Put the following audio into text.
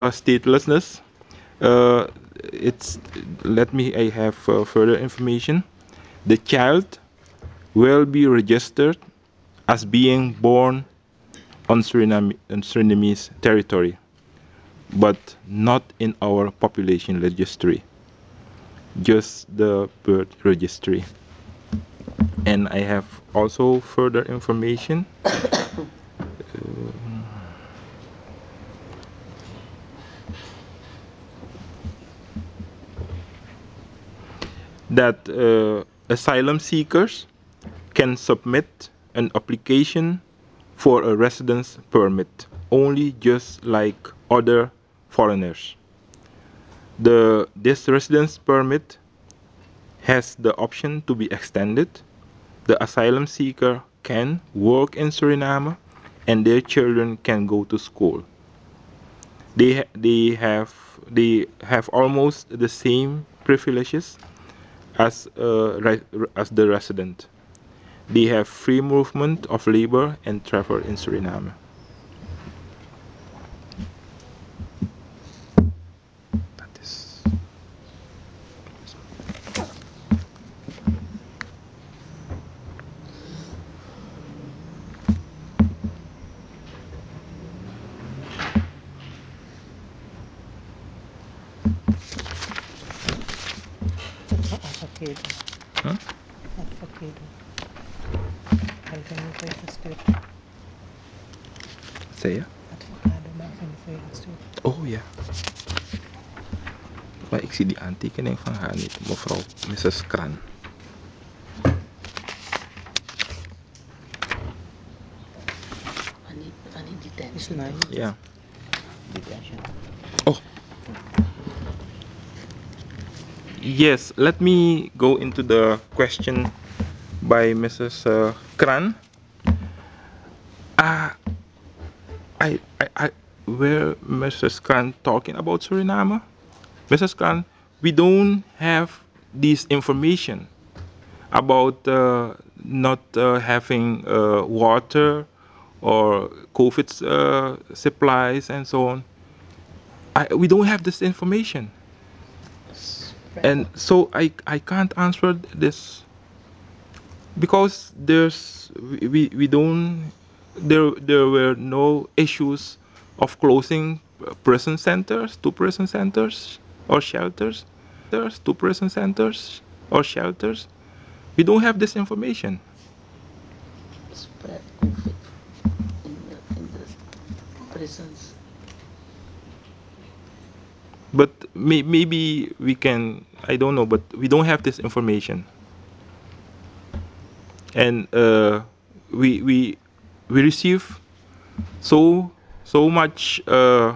statelessness. Uh, it's let me I have further information. The child will be registered as being born on Surinamese territory, but not in our population registry, just the birth registry. And I have also further information that asylum seekers can submit an application for a residence permit only just like other foreigners. This residence permit has the option to be extended. The asylum seeker can work in Suriname and their children can go to school. They have almost the same privileges as as the resident. They have free movement of labor and travel in Suriname. That is Advocado. huh? Advocado. Organization state. Saya? Advocado organization state. Oh ja. Maar ik zie die aantekening van haar niet, mevrouw Mrs. Kran. It's nice. Ja. Detention. Oh. Yes, let me go into the question by Mrs. Kran. Uh, where Mrs. Kran talking about Suriname? Mrs. Kran, we don't have this information about not having water or COVID supplies and so on. We don't have this information, and so I can't answer this because we don't there were no issues of closing prison centers to prison centers or shelters to prison centers or shelters. We don't have this information. Spread COVID in the prisons. But maybe we can, I don't know, but we don't have this information. And we receive so much